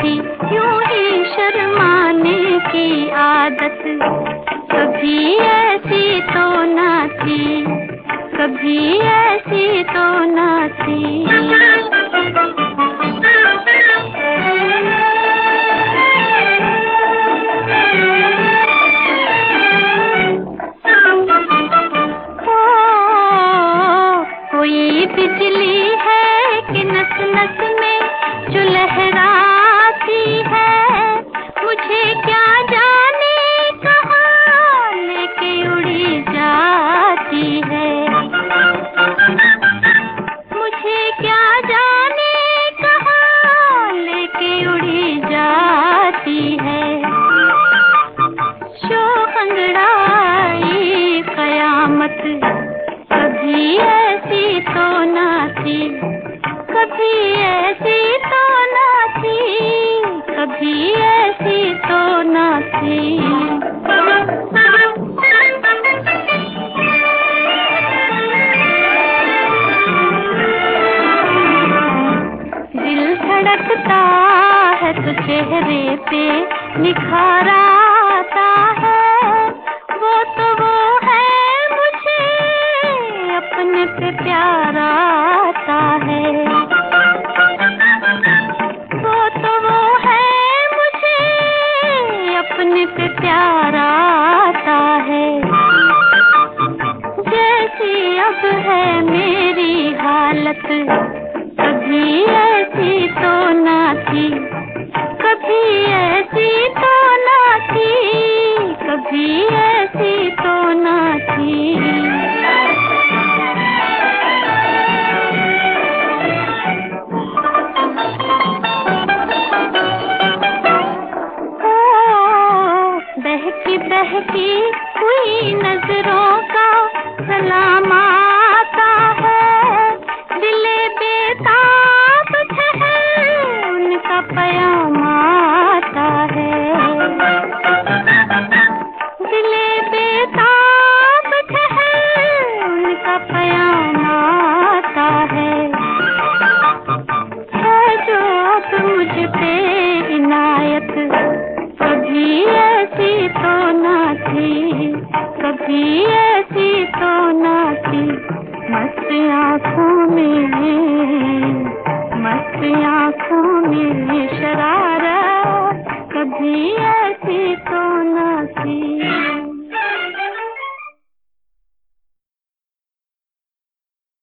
थी यूं ही शर्माने की आदत, कभी ऐसी तो ना थी, कभी ऐसी तो ना थी। कोई बिजली है कि नस नस में जो लहराती है, मुझे क्या जाने कहाँ लेके उड़ी जाती है, मुझे क्या जाने कहाँ लेके उड़ी जाती है। शोख अंगड़ाई कयामत, कभी ऐसी तो ना थी, कभी ऐसी तो ना थी, कभी ऐसी तो ना थी। दिल धड़कता है तो चेहरे पे निखार आता है, वो तो वो है मुझे अपने पे प्यार आता है, वो तो वो है मुझे अपने पे प्यार आता है। जैसी अब है मेरी हालत, कभी ऐसी तो ना थी, कभी ऐसी तो ना थी, कभी ऐसी तो ना थी। बहकी बहकी हुई नजरों का सलाम आता है, दिले बेताब ठहर उनका पयाम आता है, दिले बेताब ठहर उनका पयाम आता है जो अब मुझ पे इनायत, कभी ऐसी तो ना थी, कभी ऐसी तो ना थी। मस्त आँखों में शरारत, कभी